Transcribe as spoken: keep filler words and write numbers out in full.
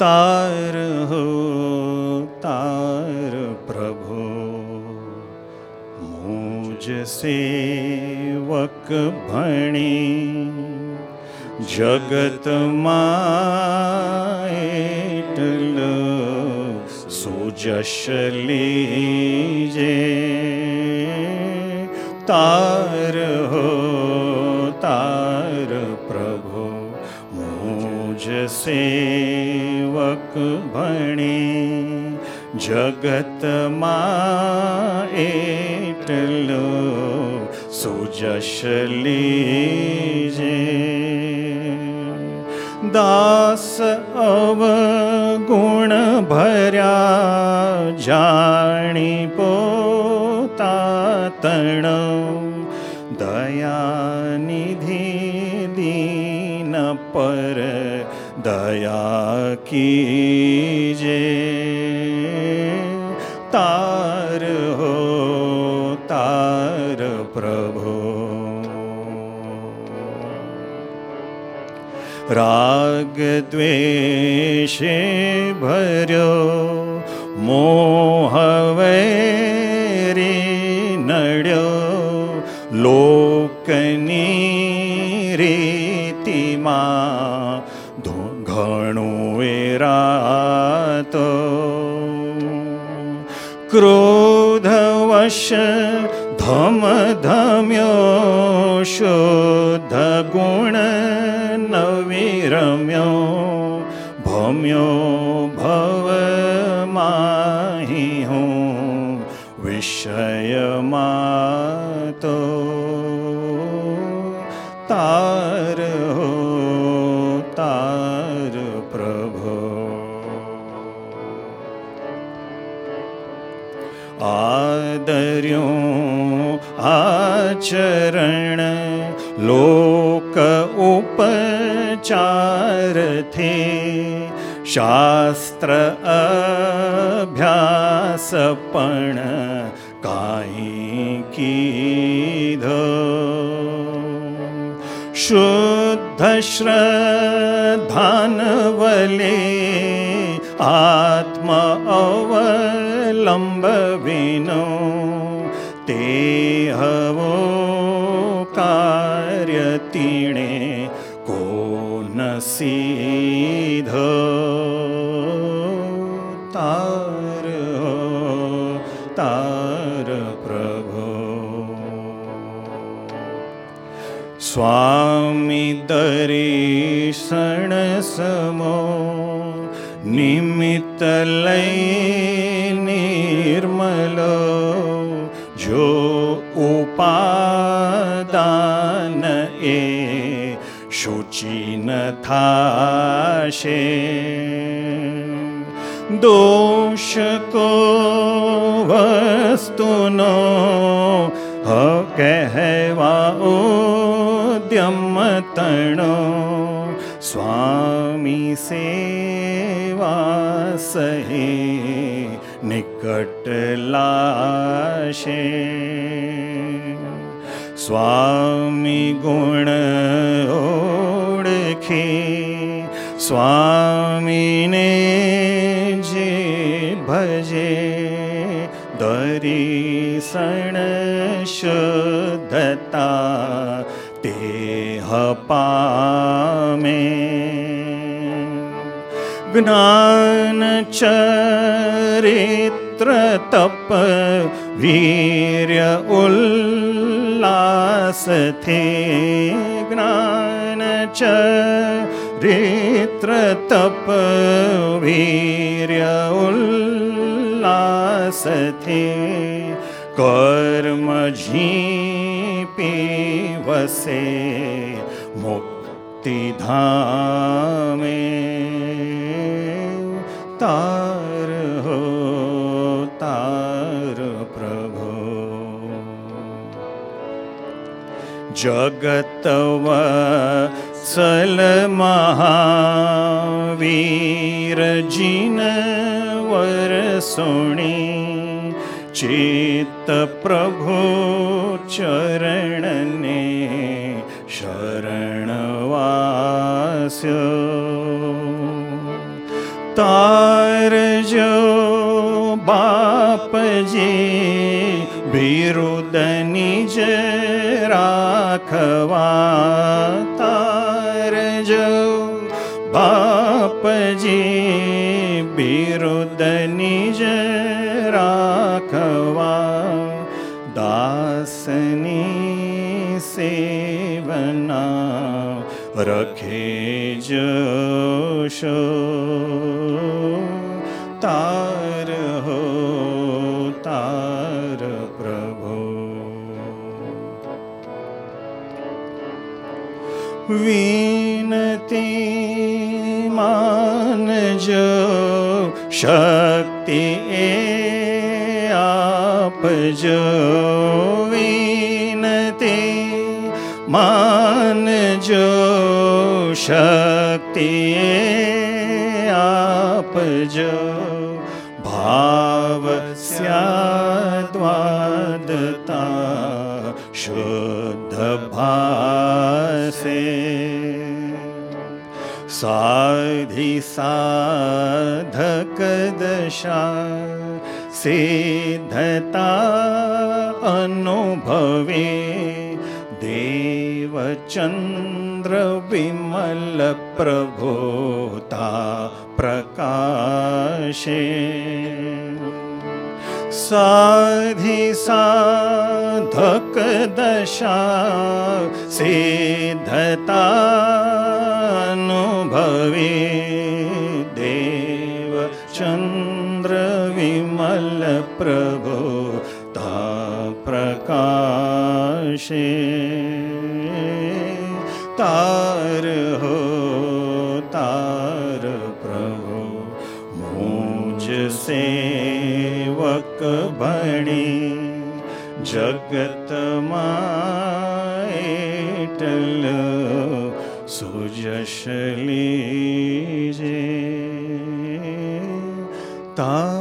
તાર હો તાર પ્રભુ મુજ સેવક ભણી જગતમાં એટલો સુજશ લીજે. તાર હો તાર પ્રભુ મુજ સેવક ભણી જગતમાં એટલો સુજશ લીજે. દાસ અવગુણ ભર્યા જાણી પોતાતણ દયાનિધિ દીન પર દયા કીજે. તાર હો તાર પ્રભુ રાગ દ્વેષે ભર્યો મોહ વૈરી નડ્યો લોકની રીતિમાં ઘણું વેરાતો. ક્રોધવશ ધમ ધમ્યો શુદ્ધ ગુણ નવિરમ્યો ભમ્યો ભવમાહી હું વિષયમાં તો. તાર હો તાર પ્રભુ આદર્યો આચરણ લોક ઉપચારથી શાસ્ત્ર અભ્યાસ પણ કાંઈ કીધો. શુદ્ધ શ્રદ્ધાન વલે આત્મ અવલંબ વિનો તે હવો કાર્ય તીણે કોન સીધો. તાર હો તાર પ્રભુ સ્વામી દર્શન સમો નિમિત્ત લઈ નિર્મલો જો ઉપાદાન એ શુચિ ન થાશે. દોષ કો વસ્તુનો હ કહેવા ઉદ્યમ તણો સ્વામી સેવા સહે નિકટ લાશે. સ્વામી ગુણ ઓળખી સ્વામીને જે ભજે દર્શન શુદ્ધતા તે પામે. જ્ઞાન ચરિત્ર તપ વીર્ય ઉલ્લાસથી જ્ઞાન ચરિત્ર તપ વીર્ય ઉલ્લાસથી કર્મ ઝીપી વસે મુક્તિધામે. તાર હો તાર પ્રભુ જગતવત્સલ મહાવીર જીન વરસુણી ચિત્ત પ્રભુ ચરણને શરણવાસ્યો. तारजो बापजी बिरुद निज राखवा, तारजो बापजी बिरुद निज राखवा, दासनी सेवना रखे जशो, तार हो तार प्रभु। विनती मानजो शक्ति ए आपजो, विनती मानजो शक्ति ए आपजो, भाव स्याद्वादता शुद्ध भासे, साधि साधक दशा सिद्धता अनुभवे, देवचंद्र विमल प्रभोता प्रकाशे, साधि साधक दशा सिद्धता अनुभवे, देव चंद्र विमल प्रभोता प्रकाशे, तार हो तार प्रभु। मुझ सेवक बणी जगत माएटल सुजश लीजे, तार